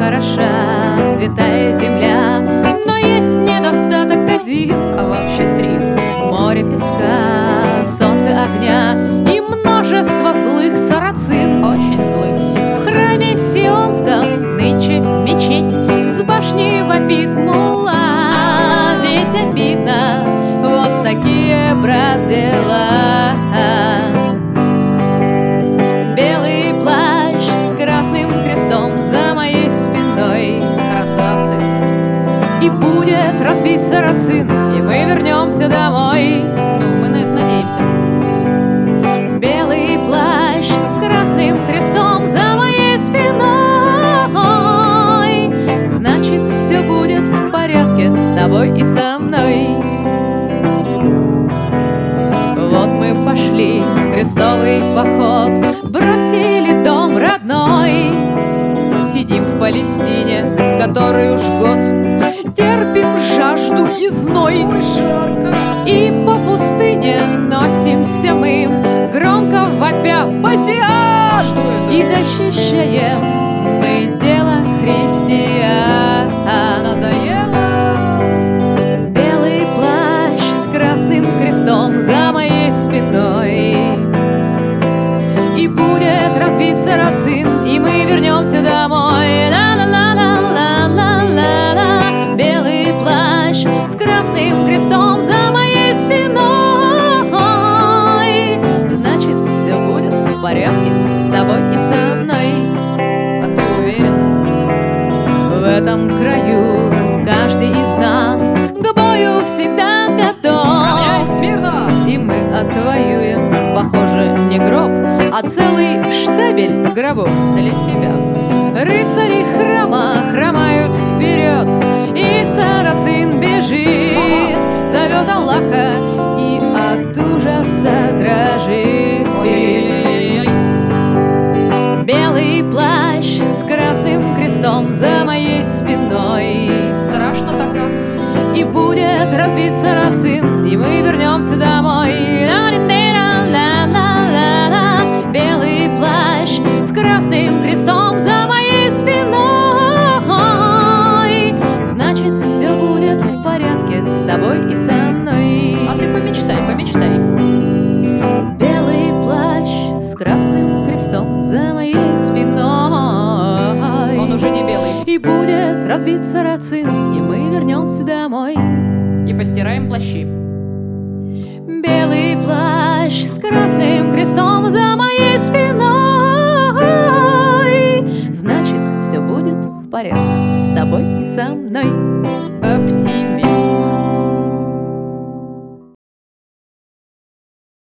хороша святая земля, но есть недостаток один, а вообще три: море песка, солнце огня и множество злых сарацин, очень злых. В храме сионском нынче мечеть, с башни вопит мулла, ведь обидно, вот такие, брат, дела. Белый плащ с красным крестом за моей спиной, красавцы, и будет разбит сарацин, и мы вернемся домой. Ну, мы на это надеемся. Белый плащ с красным крестом за моей спиной, значит, все будет в порядке с тобой и со мной. Вот мы пошли в крестовый поход, бросили дом родной, сидим в Палестине, который уж год, терпим жажду и зной. И по пустыне носимся мы, громко вопя «Басиат!» и защищаем мы дело христиан. Надоело. Белый плащ с красным крестом за моей спиной, и будет разбит сарацин, и мы вернемся домой. Ла-ла-ла-ла-ла-ла-ла. Белый плащ с красным крестом за моей спиной, значит, все будет в порядке с тобой и со мной. А ты уверен? В этом краю каждый из нас к бою всегда готов. Равняйсь смирно! И мы отвоюем, похоже, не гроб, а целый штабель гробов для себя. Рыцари храма хромают вперед, и сарацин бежит, зовет Аллаха и от ужаса дрожит. Белый плащ с красным крестом за моей спиной, Страшно-то как. и будет разбит сарацин, и мы вернемся домой. Ла-ла-ла-ла-ла-ла. Белый плащ с красным крестом за моей спиной, значит, все будет в порядке с тобой и со мной. А ты помечтай, помечтай. Белый плащ с красным крестом за моей спиной, Он уже не белый. и будет разбит сарацин, и мы вернемся домой. И постираем плащи. Белый плащ с красным крестом за моей спиной, значит, все будет в порядке с тобой и со мной. Птицы